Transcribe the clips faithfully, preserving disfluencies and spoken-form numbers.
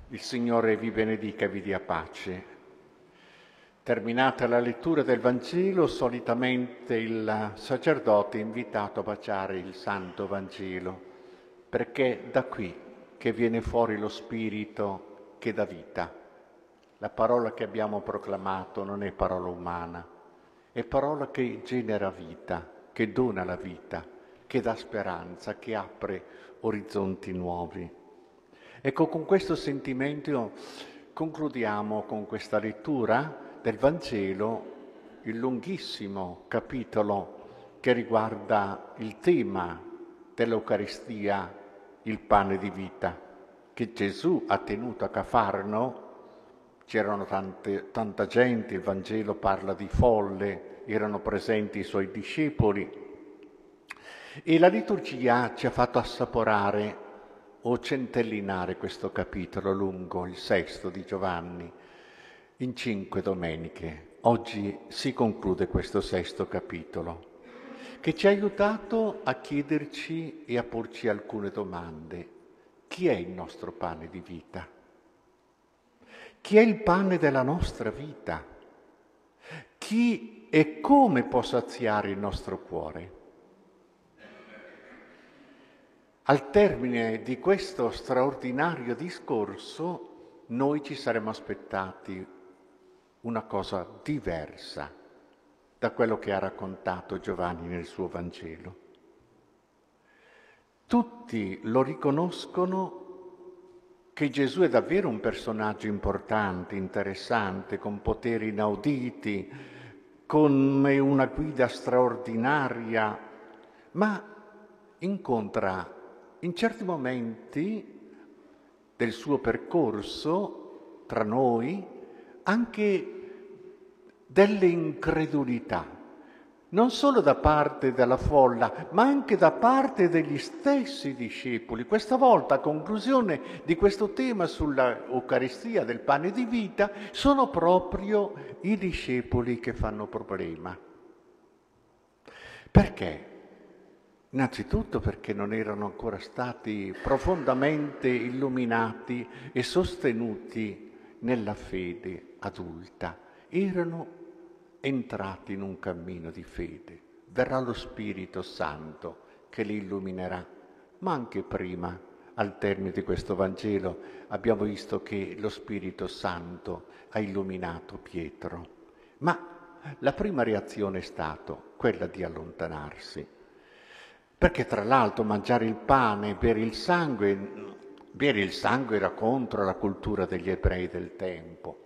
Il Signore vi benedica e vi dia pace. Terminata la lettura del Vangelo, solitamente il sacerdote è invitato a baciare il Santo Vangelo, perché è da qui che viene fuori lo Spirito che dà vita. La parola che abbiamo proclamato non è parola umana, è parola che genera vita, che dona la vita, che dà speranza, che apre orizzonti nuovi. Ecco, con questo sentimento concludiamo con questa lettura del Vangelo il lunghissimo capitolo che riguarda il tema dell'Eucaristia, il pane di vita, che Gesù ha tenuto a Cafarno. C'erano tante, tanta gente, il Vangelo parla di folle, erano presenti i suoi discepoli e la liturgia ci ha fatto assaporare o centellinare questo capitolo lungo, il sesto di Giovanni, in cinque domeniche. Oggi si conclude questo sesto capitolo, che ci ha aiutato a chiederci e a porci alcune domande. Chi è il nostro pane di vita? Chi è il pane della nostra vita? Chi e come può saziare il nostro cuore? Al termine di questo straordinario discorso, noi ci saremmo aspettati una cosa diversa da quello che ha raccontato Giovanni nel suo Vangelo. Tutti lo riconoscono che Gesù è davvero un personaggio importante, interessante, con poteri inauditi, con una guida straordinaria, ma incontra in certi momenti del suo percorso tra noi anche delle incredulità, non solo da parte della folla, ma anche da parte degli stessi discepoli. Questa volta, a conclusione di questo tema sulla Eucaristia del pane di vita, sono proprio i discepoli che fanno problema. Perché? Innanzitutto perché non erano ancora stati profondamente illuminati e sostenuti nella fede adulta. Erano entrati in un cammino di fede. Verrà lo Spirito Santo che li illuminerà, ma anche prima, al termine di questo Vangelo, abbiamo visto che lo Spirito Santo ha illuminato Pietro. Ma la prima reazione è stata quella di allontanarsi. Perché tra l'altro mangiare il pane e bere il sangue, bere il sangue era contro la cultura degli ebrei del tempo.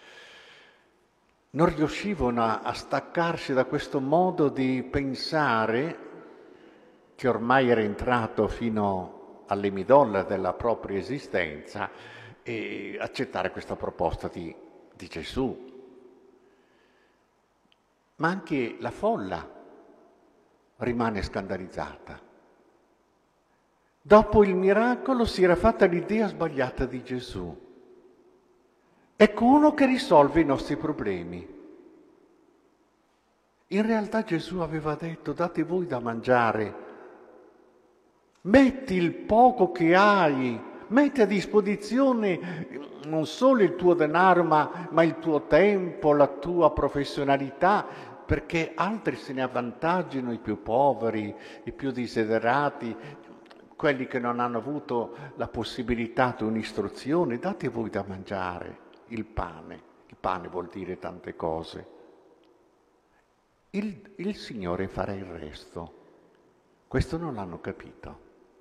Non riuscivano a, a staccarsi da questo modo di pensare che ormai era entrato fino alle midolla della propria esistenza e accettare questa proposta di, di Gesù. Ma anche la folla rimane scandalizzata. Dopo il miracolo si era fatta l'idea sbagliata di Gesù. Ecco uno che risolve i nostri problemi. In realtà Gesù aveva detto: date voi da mangiare, metti il poco che hai, metti a disposizione non solo il tuo denaro, ma, ma il tuo tempo, la tua professionalità, perché altri se ne avvantaggino, i più poveri, i più desiderati, quelli che non hanno avuto la possibilità di un'istruzione. Date voi da mangiare il pane. Il pane vuol dire tante cose. Il, il Signore farà il resto. Questo non l'hanno capito.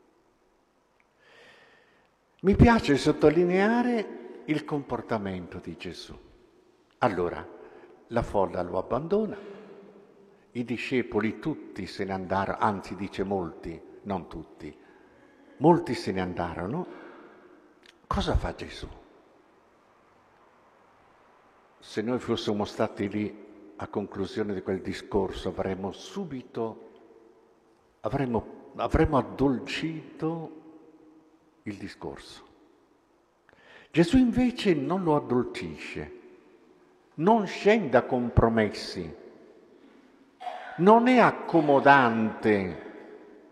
Mi piace sottolineare il comportamento di Gesù. Allora, la folla lo abbandona, i discepoli tutti se ne andarono, anzi dice molti, non tutti, molti se ne andarono. Cosa fa Gesù? Se noi fossimo stati lì a conclusione di quel discorso avremmo subito, avremmo, avremmo addolcito il discorso. Gesù invece non lo addolcisce, non scende a compromessi, non è accomodante.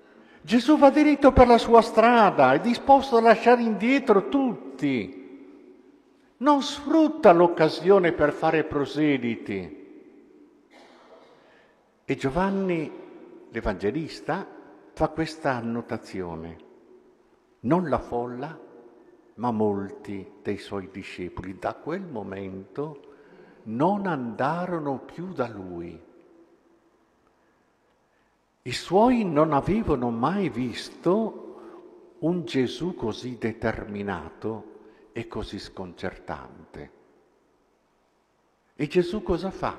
Gesù va diritto per la sua strada, è disposto a lasciare indietro tutti. non sfrutta l'occasione per fare proseliti. E Giovanni, l'Evangelista, fa questa annotazione. Non la folla, ma molti dei suoi discepoli da quel momento non andarono più da lui. I suoi non avevano mai visto un Gesù così determinato e così sconcertante. E Gesù cosa fa?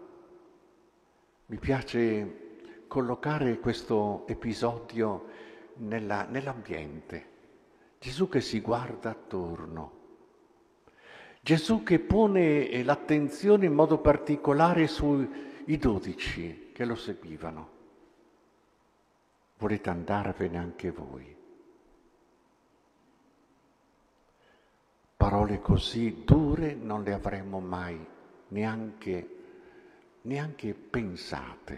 Mi piace collocare questo episodio nella, nell'ambiente. Gesù che si guarda attorno. Gesù che pone l'attenzione in modo particolare sui dodici che lo seguivano. Volete andarvene anche voi? Parole così dure non le avremmo mai neanche, neanche pensate.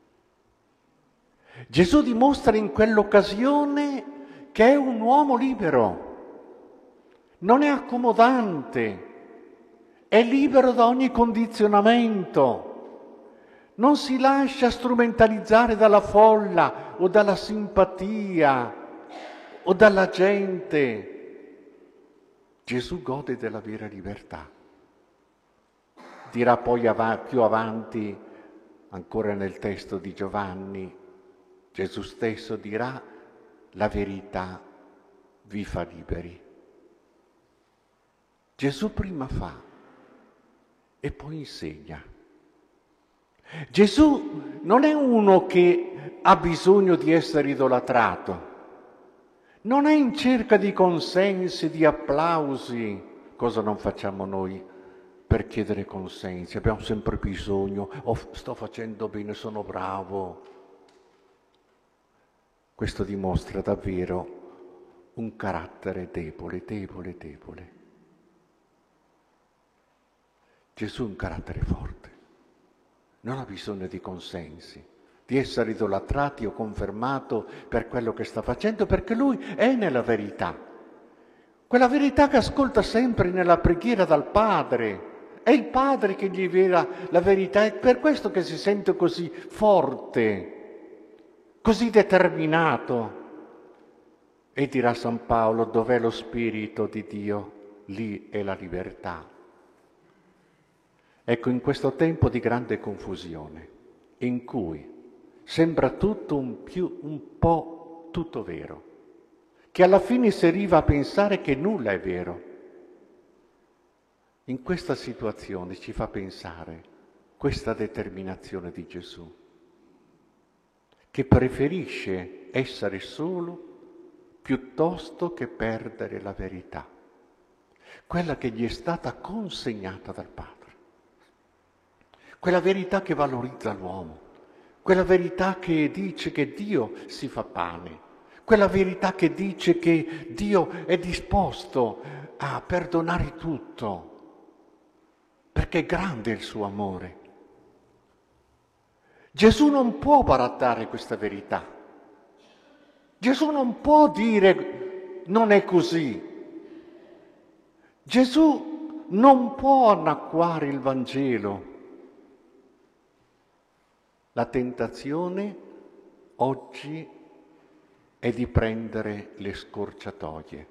Gesù dimostra in quell'occasione che è un uomo libero, non è accomodante, è libero da ogni condizionamento, non si lascia strumentalizzare dalla folla o dalla simpatia o dalla gente. Gesù gode della vera libertà. Dirà poi av- più avanti, ancora nel testo di Giovanni, Gesù stesso dirà: la verità vi fa liberi. Gesù prima fa e poi insegna. Gesù non è uno che ha bisogno di essere idolatrato, non è in cerca di consensi, di applausi. Cosa non facciamo noi per chiedere consensi? Abbiamo sempre bisogno, oh, sto facendo bene, sono bravo. Questo dimostra davvero un carattere debole, debole, debole. Gesù è un carattere forte, non ha bisogno di consensi, di essere idolatrati o confermato per quello che sta facendo, perché lui è nella verità. Quella verità che ascolta sempre nella preghiera dal Padre. È il Padre che gli rivela la verità, è per questo che si sente così forte, così determinato. E dirà San Paolo: dov'è lo Spirito di Dio? Lì è la libertà. Ecco, in questo tempo di grande confusione, in cui sembra tutto un, più, un po' tutto vero, che alla fine si arriva a pensare che nulla è vero, in questa situazione ci fa pensare questa determinazione di Gesù, che preferisce essere solo piuttosto che perdere la verità, quella che gli è stata consegnata dal Padre. Quella verità che valorizza l'uomo, quella verità che dice che Dio si fa pane, quella verità che dice che Dio è disposto a perdonare tutto, perché è grande il suo amore. Gesù non può barattare questa verità. Gesù non può dire non è così. Gesù non può annacquare il Vangelo. La tentazione oggi è di prendere le scorciatoie,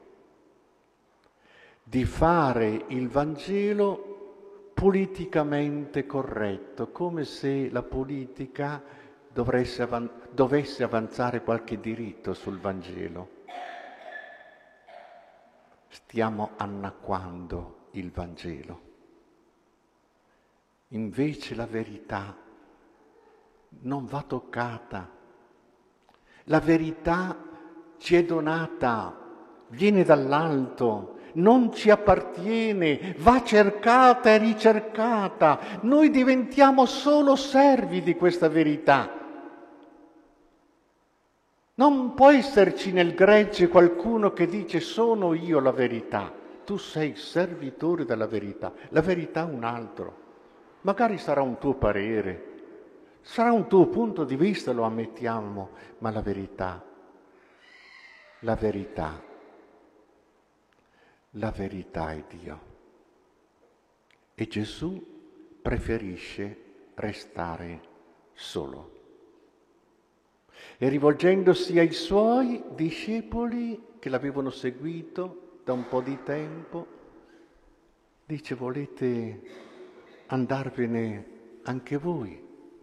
di fare il Vangelo politicamente corretto, come se la politica dovesse, avan- dovesse avanzare qualche diritto sul Vangelo. Stiamo annacquando il Vangelo. Invece la verità non va toccata. La verità ci è donata, viene dall'alto, non ci appartiene, va cercata e ricercata. Noi diventiamo solo servi di questa verità. Non può esserci nel gregge qualcuno che dice sono io la verità. Tu sei servitore della verità, la verità è un altro. Magari sarà un tuo parere, sarà un tuo punto di vista, lo ammettiamo, ma la verità, la verità, la verità è Dio. e Gesù preferisce restare solo. E rivolgendosi ai suoi discepoli che l'avevano seguito da un po' di tempo, dice: volete andarvene anche voi?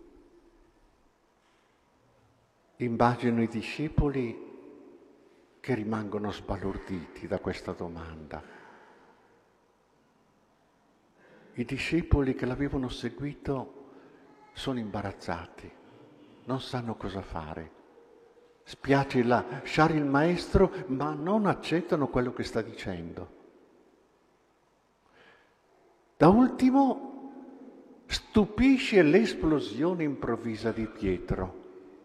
Immagino i discepoli che rimangono sbalorditi da questa domanda. I discepoli che l'avevano seguito sono imbarazzati, non sanno cosa fare. Spiace lasciare il maestro, ma non accettano quello che sta dicendo. Da ultimo stupisce l'esplosione improvvisa di Pietro.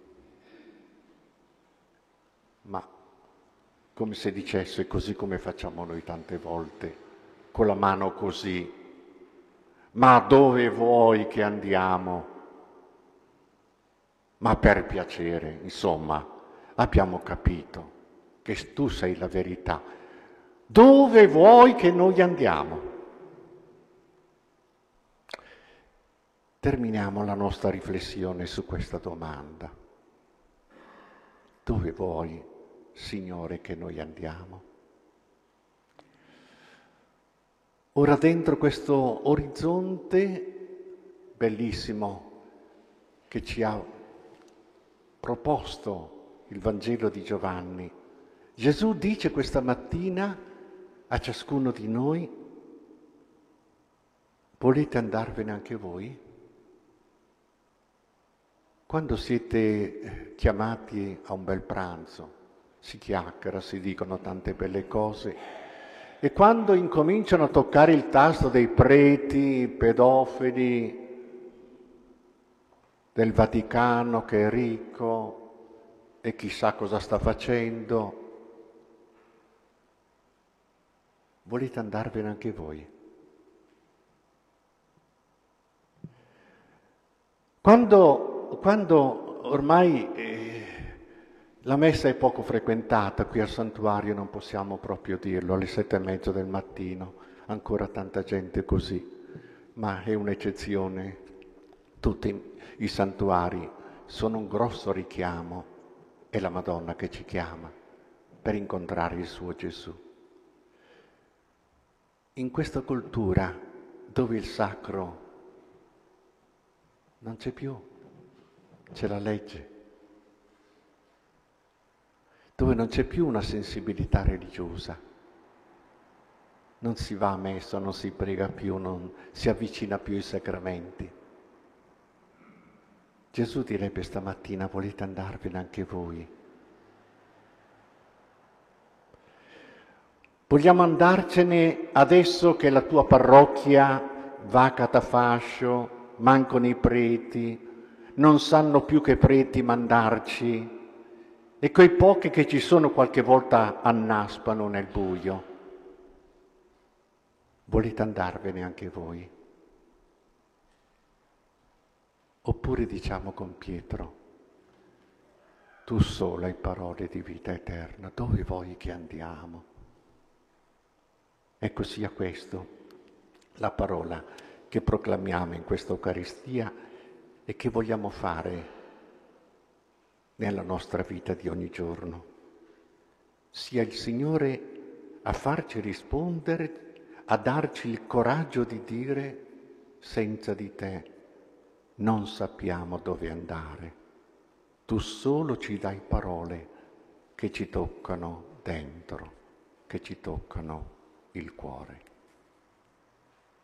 Ma come se dicesse, così come facciamo noi tante volte, con la mano così: ma dove vuoi che andiamo? Ma per piacere, insomma, abbiamo capito che tu sei la verità. Dove vuoi che noi andiamo? Terminiamo la nostra riflessione su questa domanda. Dove vuoi, Signore, che noi andiamo? Ora, dentro questo orizzonte bellissimo che ci ha proposto il Vangelo di Giovanni, Gesù dice questa mattina a ciascuno di noi: volete andarvene anche voi? Quando siete chiamati a un bel pranzo, si chiacchiera, si dicono tante belle cose, e quando incominciano a toccare il tasto dei preti, pedofili, del Vaticano che è ricco e chissà cosa sta facendo, volete andarvene anche voi? Quando, quando ormai eh, la messa è poco frequentata, qui al santuario non possiamo proprio dirlo, alle sette e mezza del mattino, ancora tanta gente così, ma è un'eccezione. Tutti i santuari sono un grosso richiamo, è la Madonna che ci chiama per incontrare il suo Gesù. In questa cultura dove il sacro non c'è più, c'è la legge, dove non c'è più una sensibilità religiosa, non si va a messa, non si prega più, non si avvicina più ai sacramenti. Gesù direbbe stamattina: volete andarvene anche voi? Vogliamo andarcene adesso che la tua parrocchia va a catafascio, mancano i preti, non sanno più che preti mandarci, e quei pochi che ci sono qualche volta annaspano nel buio. Volete andarvene anche voi? Oppure diciamo con Pietro: tu solo hai parole di vita eterna, dove vuoi che andiamo? Ecco, sia questo la parola che proclamiamo in questa Eucaristia e che vogliamo fare nella nostra vita di ogni giorno. Sia il Signore a farci rispondere, a darci il coraggio di dire: senza di te non sappiamo dove andare. Tu solo ci dai parole che ci toccano dentro, che ci toccano il cuore.